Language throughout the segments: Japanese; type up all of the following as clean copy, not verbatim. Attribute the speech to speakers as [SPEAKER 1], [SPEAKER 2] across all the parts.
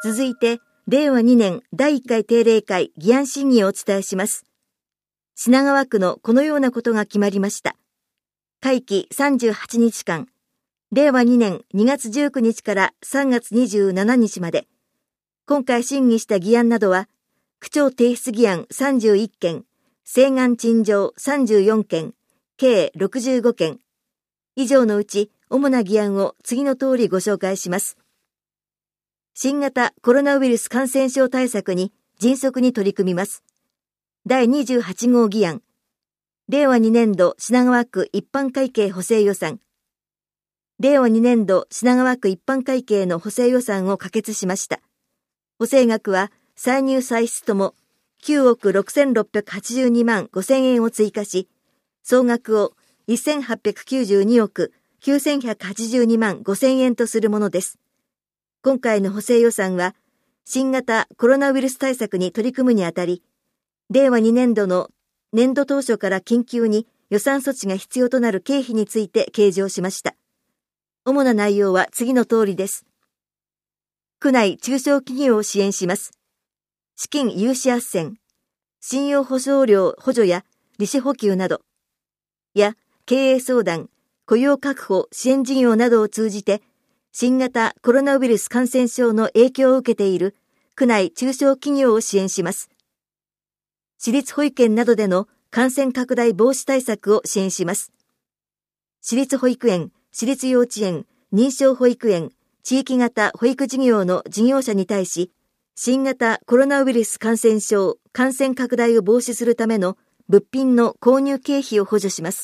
[SPEAKER 1] 続いて、令和2年第1回定例会議案審議をお伝えします。品川区のこのようなことが決まりました。会期38日間、令和2年2月19日から3月27日まで、今回審議した議案などは、区長提出議案31件、請願陳情34件、計65件。以上のうち、主な議案を次の通りご紹介します。新型コロナウイルス感染症対策に迅速に取り組みます。第28号議案。令和2年度品川区一般会計補正予算。令和2年度品川区一般会計の補正予算を可決しました。補正額は歳入歳出とも9億6682万5000円を追加し、総額を1892億9182万5000円とするものです。今回の補正予算は、新型コロナウイルス対策に取り組むにあたり、令和2年度の年度当初から緊急に予算措置が必要となる経費について計上しました。主な内容は次の通りです。区内中小企業を支援します。資金融資斡旋、信用保証料補助や利子補給など、や経営相談、雇用確保支援事業などを通じて、新型コロナウイルス感染症の影響を受けている区内中小企業を支援します。私立保育園などでの感染拡大防止対策を支援します。私立保育園、私立幼稚園、認証保育園、地域型保育事業の事業者に対し、新型コロナウイルス感染症感染拡大を防止するための物品の購入経費を補助します。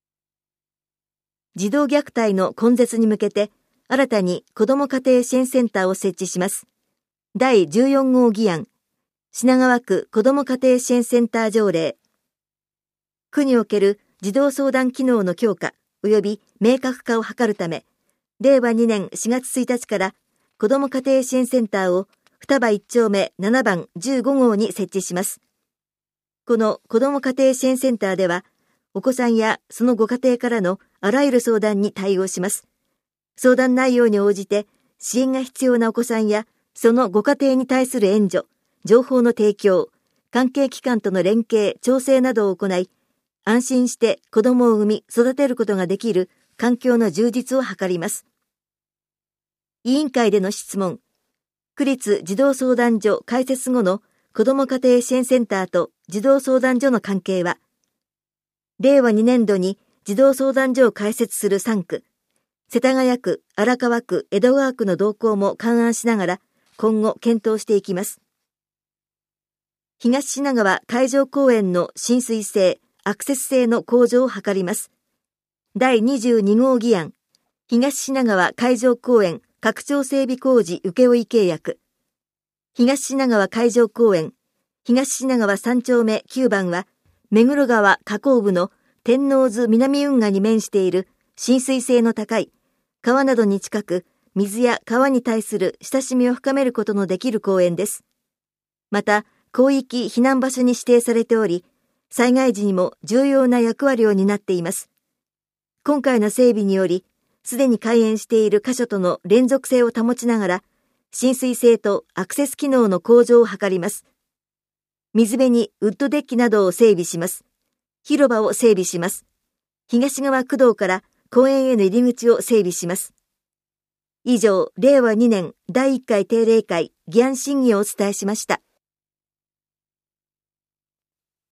[SPEAKER 1] 児童虐待の根絶に向けて、新たに子ども家庭支援センターを設置します。第14号議案。品川区子ども家庭支援センター条例。区における児童相談機能の強化及び明確化を図るため、令和2年4月1日から子ども家庭支援センターを双葉1丁目7番15号に設置します。この子ども家庭支援センターでは、お子さんやそのご家庭からのあらゆる相談に対応します。相談内容に応じて支援が必要なお子さんやそのご家庭に対する援助、情報の提供、関係機関との連携、調整などを行い、安心して子供を産み育てることができる環境の充実を図ります。委員会での質問。区立児童相談所開設後の子ども家庭支援センターと児童相談所の関係は、令和2年度に児童相談所を開設する3区、世田谷区、荒川区、江戸川区の動向も勘案しながら今後検討していきます。東品川海上公園の浸水性、アクセス性の向上を図ります。第22号議案、東品川海上公園拡張整備工事請負契約。東品川海上公園、東品川3丁目9番は、目黒川河口部の天王洲南運河に面している浸水性の高い、川などに近く、水や川に対する親しみを深めることのできる公園です。また、広域避難場所に指定されており、災害時にも重要な役割を担っています。今回の整備により、すでに開園している箇所との連続性を保ちながら、浸水性とアクセス機能の向上を図ります。水辺にウッドデッキなどを整備します。広場を整備します。東側区道から公園への入り口を整備します。以上、令和2年第1回定例会議案審議をお伝えしました。